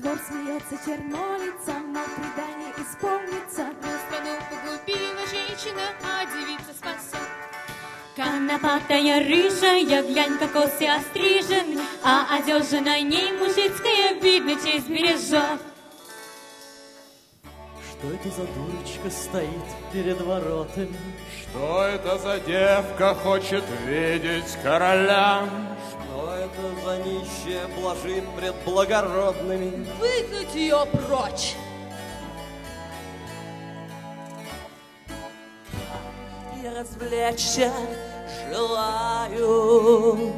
Вор смеется чернолица, мол, предание исполнится. Но страну погубила женщина, а девица спасет. Конопатая рыжая, глянь, как косы острижены, а одежа на ней мужицкая, видно, честь бережет. Что это за дурочка стоит перед воротами? Что это за девка хочет видеть короля? Что это за нищая блажит пред благородными? Выгнать ее прочь! Я развлечься желаю.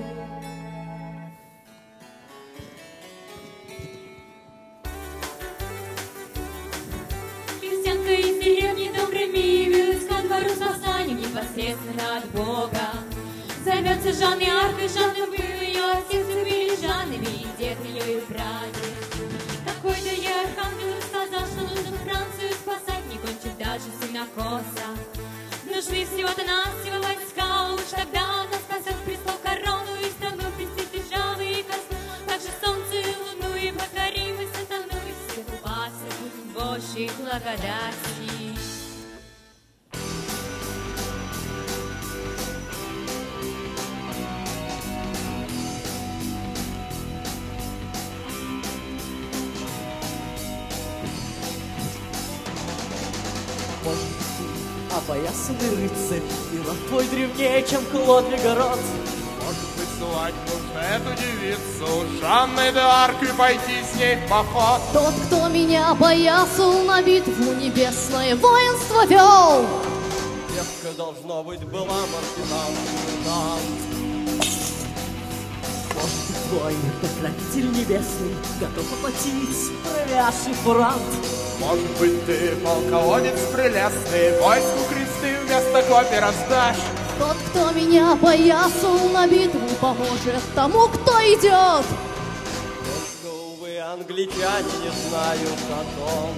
Крестьянка из деревни добрыми явилась ко двору с посланием непосредственно от Бога. Зовется Жанной Аркой, Жанна был ее отец, и были Жаннами, и дед ее, и прадед. Какой-то я архангел сказал, что нужно Францию спасать, не кончив даже сенокоса. Нужны всего-то навсего войска, уж тогда нас спасет престол, корону и страну, престиж державы и казну, также солнце и луну, и покорим и сатану, и всех упасы будем Божьей благодати. Может быть, опоясанный рыцарь, и лад твой древнее, чем Клод Легород. Может быть, звать нужно эту девицу Жанной д'Арк и пойти с ней в поход. Тот, кто меня опоясал, на битву небесное воинство вел. Девка, должно быть, была мартинантом. Может быть, твой покровитель небесный готов оплатить провяший франт. Может быть, ты, полководец прелестный, войску кресты вместо копий раздашь. Тот, кто меня опоясал, на битву поможет тому, кто идет. Только, увы, англичане не знают о том.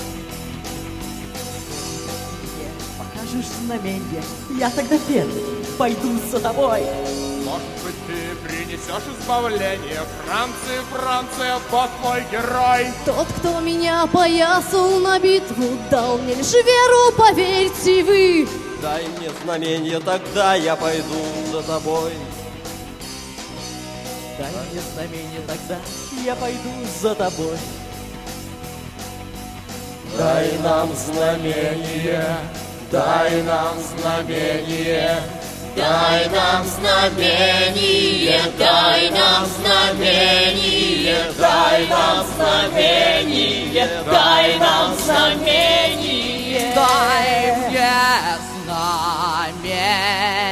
Мне покажешь знамение, я тогда первый пойду за тобой. Может быть, ты принесешь избавление Франции, Франция, Бог мой герой. Тот, кто меня опоясал, на битву дал мне лишь веру, поверьте вы. Дай мне знамение, тогда я пойду за тобой. Дай мне знамение, тогда я пойду за тобой. Дай нам знамение, дай нам знамение. Дай нам знамение, дай нам знамение, дай нам знамение, дай нам знамение. Дай мне знамение.